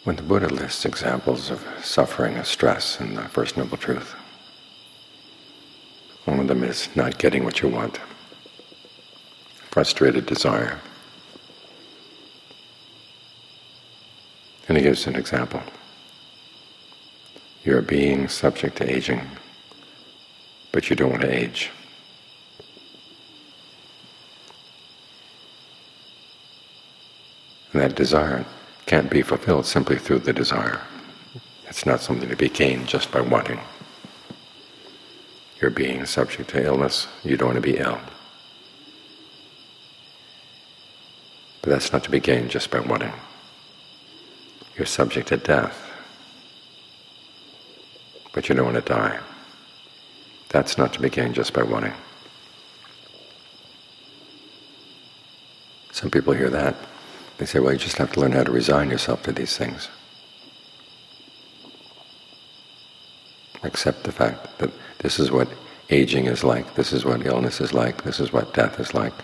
When the Buddha lists examples of suffering and stress in the First Noble Truth, one of them is not getting what you want, frustrated desire. And he gives an example. You're a being subject to aging, but you don't want to age. And that desire can't be fulfilled simply through the desire. It's not something to be gained just by wanting. You're being subject to illness, you don't want to be ill. But that's not to be gained just by wanting. You're subject to death, but you don't want to die. That's not to be gained just by wanting. Some people hear that. They say, well, you just have to learn how to resign yourself to these things. Accept the fact that this is what aging is like, this is what illness is like, this is what death is like.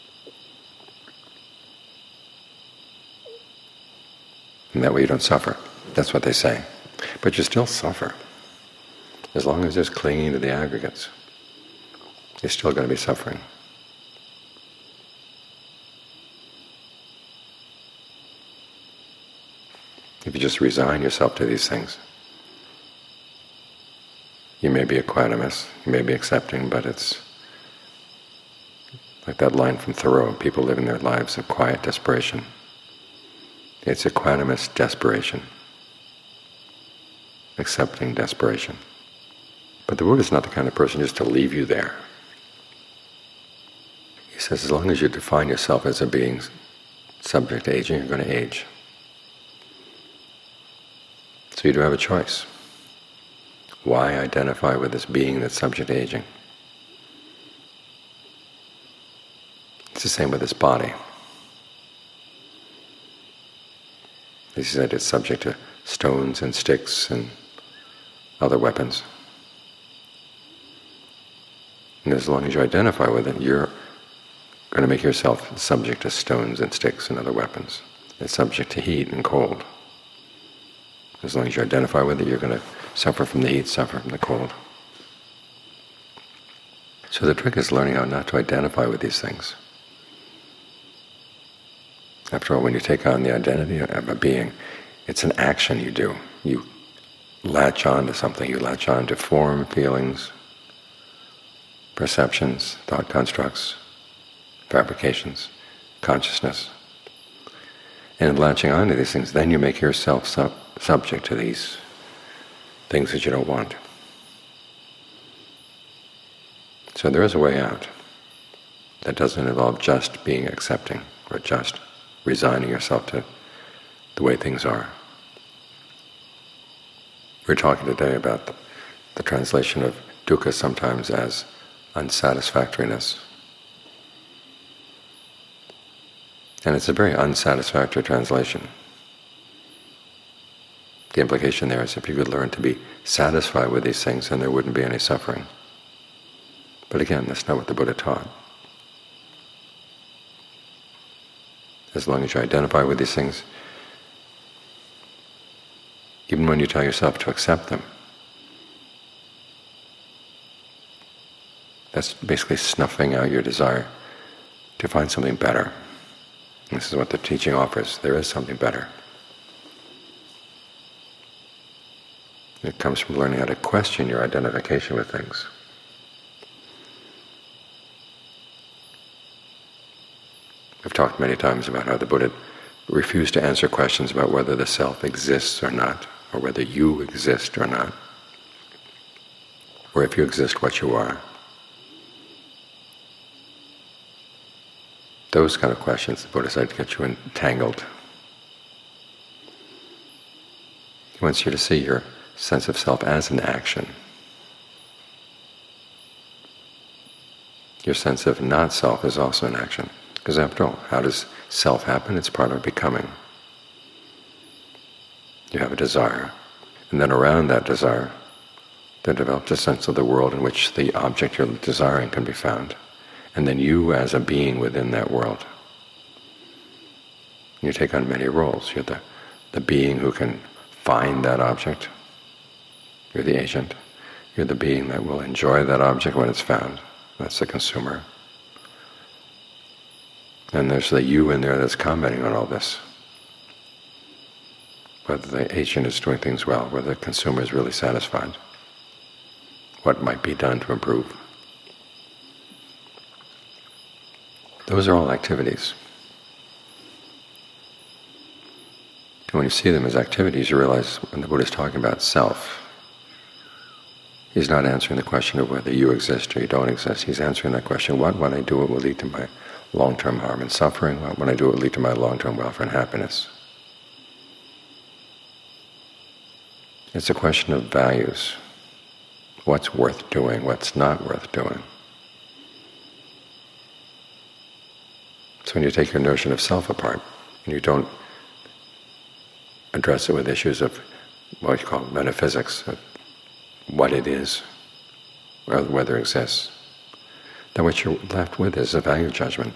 And that way you don't suffer. That's what they say. But you still suffer. As long as there's clinging to the aggregates, you're still going to be suffering. If you just resign yourself to these things, you may be equanimous, you may be accepting, but it's like that line from Thoreau, people living their lives of quiet desperation. It's equanimous desperation, accepting desperation. But the Buddha is not the kind of person just to leave you there. He says as long as you define yourself as a being subject to aging, you're going to age. So you do have a choice. Why identify with this being that's subject to aging? It's the same with this body. He said it's subject to stones and sticks and other weapons. And as long as you identify with it, you're going to make yourself subject to stones and sticks and other weapons. It's subject to heat and cold. As long as you identify with it, you're going to suffer from the heat, suffer from the cold. So the trick is learning how not to identify with these things. After all, when you take on the identity of a being, it's an action you do. You latch on to something. You latch on to form, feelings, perceptions, thought constructs, fabrications, consciousness. And in latching on to these things, then you make yourself subject to these things that you don't want. So there is a way out that doesn't involve just being accepting or just resigning yourself to the way things are. We're talking today about the translation of dukkha sometimes as unsatisfactoriness. And it's a very unsatisfactory translation. The implication there is if you could learn to be satisfied with these things, then there wouldn't be any suffering. But again, that's not what the Buddha taught. As long as you identify with these things, even when you tell yourself to accept them, that's basically snuffing out your desire to find something better. This is what the teaching offers. There is something better. It comes from learning how to question your identification with things. I've talked many times about how the Buddha refused to answer questions about whether the self exists or not, or whether you exist or not, or if you exist, what you are. Those kind of questions, the Buddha said, get you entangled. He wants you to see your sense of self as an action. Your sense of not-self is also an action. Because after all, how does self happen? It's part of becoming. You have a desire, and then around that desire, there develops a sense of the world in which the object you're desiring can be found. And then you as a being within that world. You take on many roles. You're the the being who can find that object. You're the agent. You're the being that will enjoy that object when it's found. That's the consumer. And there's the you in there that's commenting on all this. Whether the agent is doing things well, whether the consumer is really satisfied, what might be done to improve. Those are all activities. And when you see them as activities, you realize when the Buddha is talking about self, he's not answering the question of whether you exist or you don't exist. He's answering that question, what when I do it will lead to my long-term harm and suffering? What when I do it will lead to my long-term welfare and happiness? It's a question of values. What's worth doing, what's not worth doing. So when you take your notion of self apart, and you don't address it with issues of what you call metaphysics, of what it is, or whether it exists, then what you're left with is a value judgment.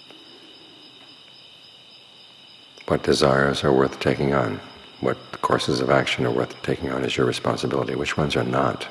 What desires are worth taking on? What courses of action are worth taking on is your responsibility. Which ones are not?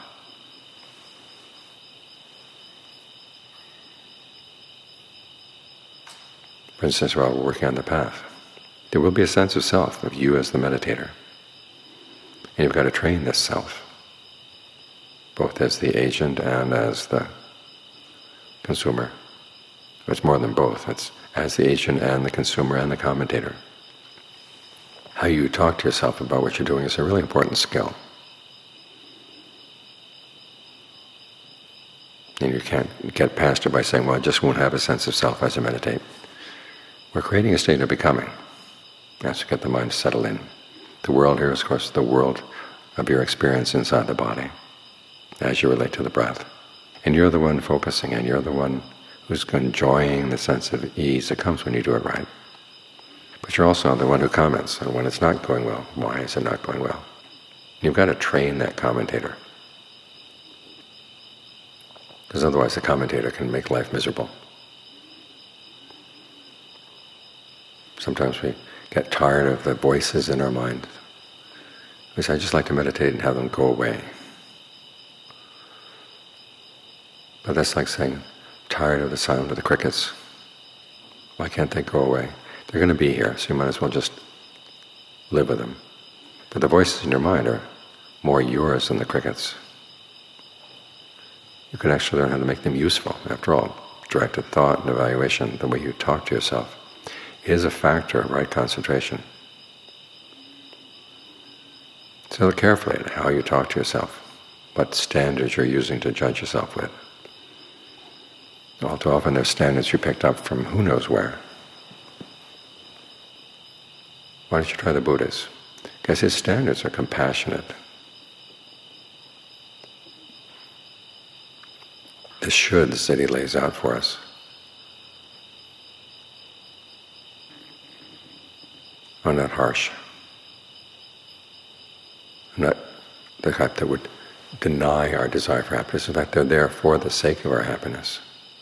For instance, while we're working on the path, there will be a sense of self, of you as the meditator. And you've got to train this self, both as the agent and as the consumer. It's more than both. It's as the agent and the consumer and the commentator. How you talk to yourself about what you're doing is a really important skill. And you can't get past it by saying, well, I just won't have a sense of self as I meditate. We're creating a state of becoming as you get the mind to settle in. The world here is, of course, the world of your experience inside the body as you relate to the breath. And you're the one focusing, and you're the one who's enjoying the sense of ease that comes when you do it right. But you're also the one who comments on when it's not going well. Why is it not going well? You've got to train that commentator. Because otherwise the commentator can make life miserable. Sometimes we get tired of the voices in our mind. We say, I just like to meditate and have them go away. But that's like saying, tired of the sound of the crickets. Why can't they go away? They're going to be here, so you might as well just live with them. But the voices in your mind are more yours than the crickets. You can actually learn how to make them useful. After all, directed thought and evaluation, the way you talk to yourself, is a factor of right concentration. So look carefully at how you talk to yourself, what standards you're using to judge yourself with. All too often there's standards you picked up from who knows where. Why don't you try the Buddha's? Because his standards are compassionate. The shoulds that he lays out for us are not harsh, not the type that would deny our desire for happiness. In fact, they're there for the sake of our happiness.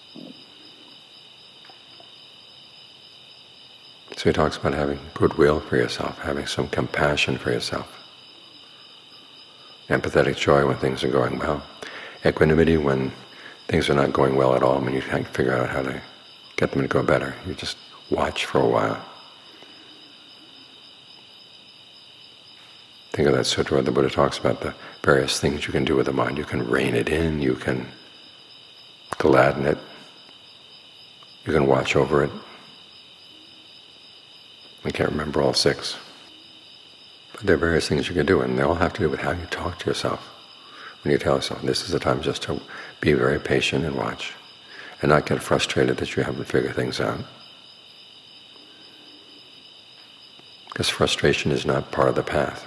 So he talks about having goodwill for yourself, having some compassion for yourself, empathetic joy when things are going well, equanimity when things are not going well at all, when you can't figure out how to get them to go better. You just watch for a while. Think of that sutra where the Buddha talks about the various things you can do with the mind. You can rein it in, you can gladden it, you can watch over it. I can't remember all 6. But there are various things you can do, and they all have to do with how you talk to yourself. When you tell yourself, this is the time just to be very patient and watch, and not get frustrated that you haven't figured things out. Because frustration is not part of the path.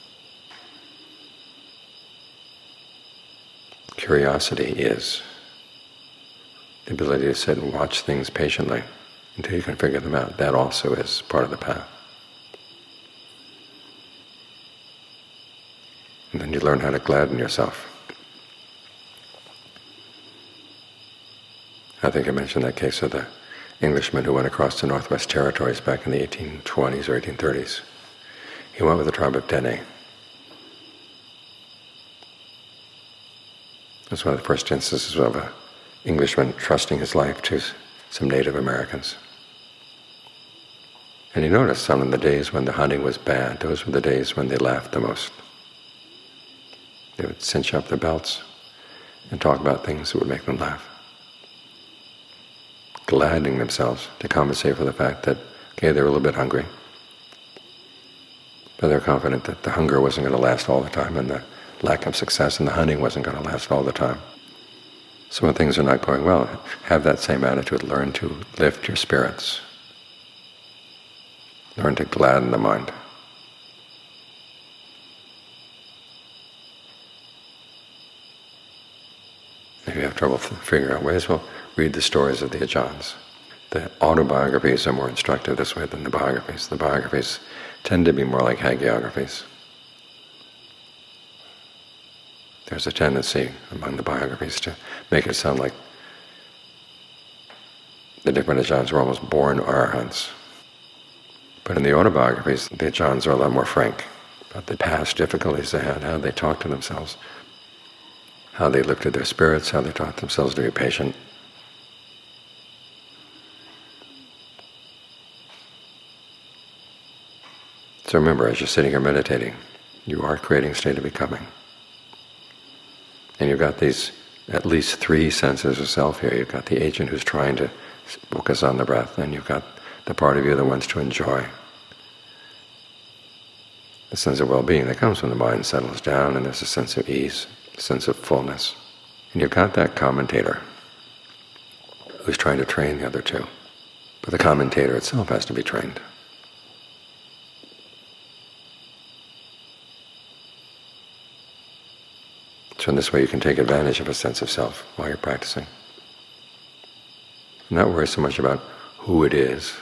Curiosity is. The ability to sit and watch things patiently until you can figure them out. That also is part of the path. And then you learn how to gladden yourself. I think I mentioned that case of the Englishman who went across the Northwest Territories back in the 1820s or 1830s. He went with the tribe of Dene. It's one of the first instances of an Englishman trusting his life to some Native Americans. And he noticed some of the days when the hunting was bad, those were the days when they laughed the most. They would cinch up their belts and talk about things that would make them laugh, gladdening themselves to compensate for the fact that, okay, they were a little bit hungry, but they're confident that the hunger wasn't going to last all the time, and the lack of success in the hunting wasn't going to last all the time. So when things are not going well, have that same attitude. Learn to lift your spirits. Learn to gladden the mind. If you have trouble figuring out ways, well, read the stories of the Ajahns. The autobiographies are more instructive this way than the biographies. The biographies tend to be more like hagiographies. There's a tendency among the biographies to make it sound like the different Ajahns were almost born arahants. But in the autobiographies, the Ajahns are a lot more frank about the past difficulties they had, how they talked to themselves, how they lifted their spirits, how they taught themselves to be patient. So remember, as you're sitting here meditating, you are creating a state of becoming. And you've got these at least three senses of self here. You've got the agent who's trying to focus on the breath, and you've got the part of you that wants to enjoy the sense of well-being that comes when the mind settles down and there's a sense of ease, a sense of fullness. And you've got that commentator who's trying to train the other two. But the commentator itself has to be trained. So in this way you can take advantage of a sense of self while you're practicing. Not worry so much about who it is.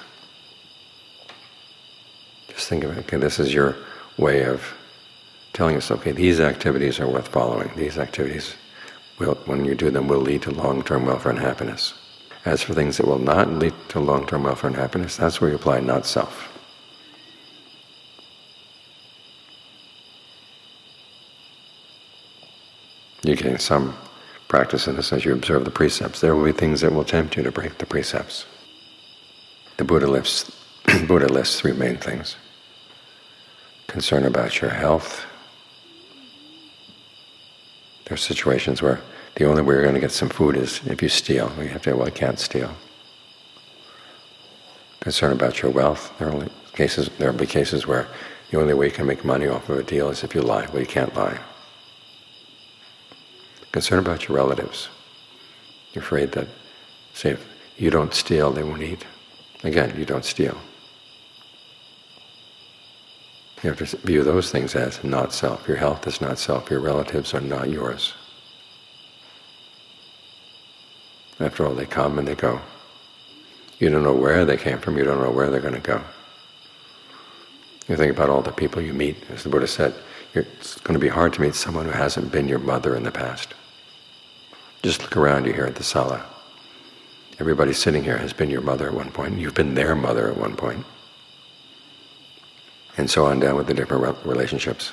Just think of it, okay, this is your way of telling yourself, okay, these activities are worth following. These activities, when you do them, will lead to long-term welfare and happiness. As for things that will not lead to long-term welfare and happiness, that's where you apply not self. You're getting some practice in this as you observe the precepts. There will be things that will tempt you to break the precepts. The Buddha lists 3 main things. Concern about your health. There are situations where the only way you're going to get some food is if you steal. You have to, well, I can't steal. Concern about your wealth. There will be cases where the only way you can make money off of a deal is if you lie. Well, you can't lie. Concern about your relatives. You're afraid that, say, if you don't steal, they won't eat. Again, you don't steal. You have to view those things as not self. Your health is not self. Your relatives are not yours. After all, they come and they go. You don't know where they came from. You don't know where they're going to go. You think about all the people you meet. As the Buddha said, it's going to be hard to meet someone who hasn't been your mother in the past. Just look around you here at the sala. Everybody sitting here has been your mother at one point. You've been their mother at one point. And so on down with the different relationships.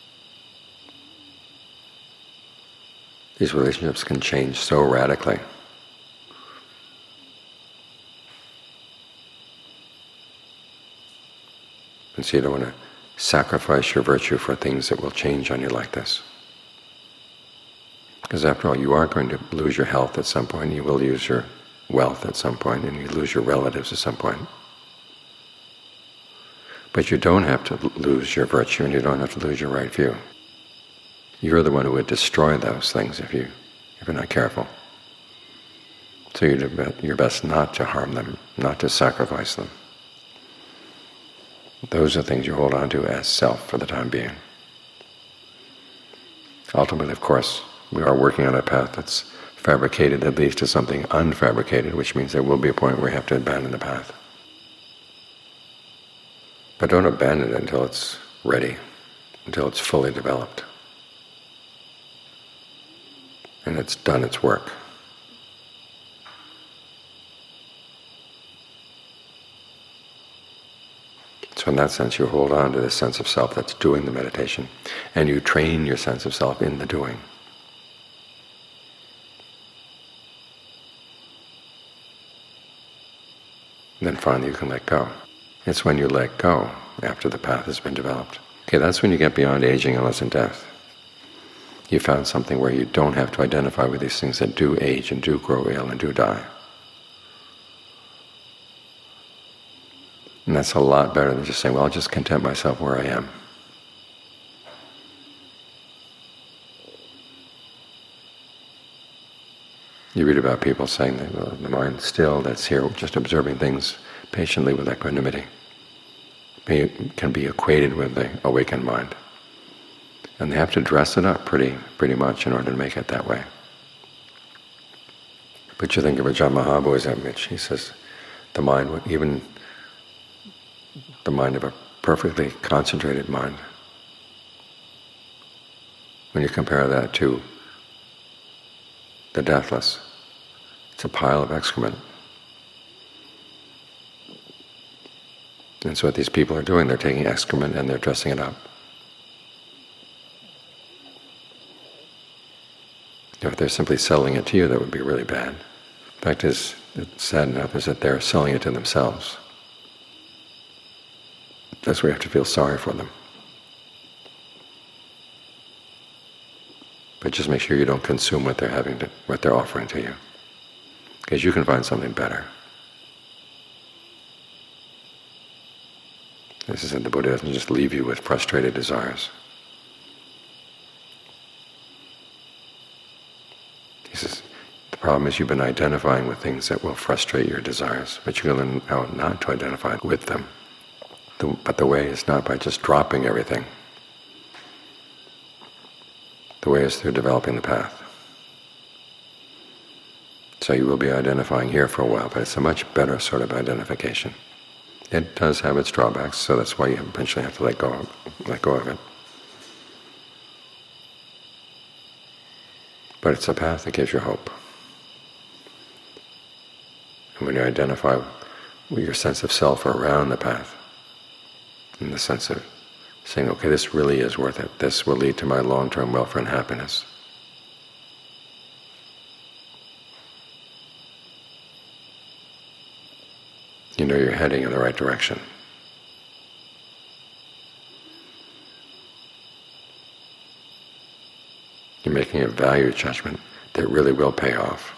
These relationships can change so radically. And so you don't want to sacrifice your virtue for things that will change on you like this. Because after all, you are going to lose your health at some point, you will lose your wealth at some point, and you lose your relatives at some point. But you don't have to lose your virtue, and you don't have to lose your right view. You're the one who would destroy those things if you're not careful. So you do your best not to harm them, not to sacrifice them. Those are things you hold on to as self for the time being. Ultimately, of course, we are working on a path that's fabricated that leads to something unfabricated, which means there will be a point where you have to abandon the path. But don't abandon it until it's ready, until it's fully developed, and it's done its work. So So in that sense, you hold on to this sense of self that's doing the meditation, and you train your sense of self in the doing. Then finally you can let go. It's when you let go, after the path has been developed. Okay, that's when you get beyond aging, illness, and death. You found something where you don't have to identify with these things that do age and do grow ill and do die. And that's a lot better than just saying, well, I'll just content myself where I am. You read about people saying that the mind still that's here, just observing things patiently with equanimity, can be equated with the awakened mind. And they have to dress it up pretty much in order to make it that way. But you think of Ajahn Mahabodhi Sambhava, he says, the mind, even the mind of a perfectly concentrated mind, when you compare that to the deathless, it's a pile of excrement. And so what these people are doing, they're taking excrement and they're dressing it up. If they're simply selling it to you, that would be really bad. The fact is, it's sad enough is that they're selling it to themselves. That's where you have to feel sorry for them. But just make sure you don't consume what they're offering to you, because you can find something better. This is it, the Buddha doesn't just leave you with frustrated desires. He says, the problem is you've been identifying with things that will frustrate your desires, but you can learn how not to identify with them. But the way is not by just dropping everything. The way is through developing the path. So you will be identifying here for a while, but it's a much better sort of identification. It does have its drawbacks, so that's why you eventually have to let go of it. But it's a path that gives you hope. And when you identify with your sense of self around the path, in the sense of saying, okay, this really is worth it. This will lead to my long-term welfare and happiness. You know you're heading in the right direction. You're making a value judgment that really will pay off.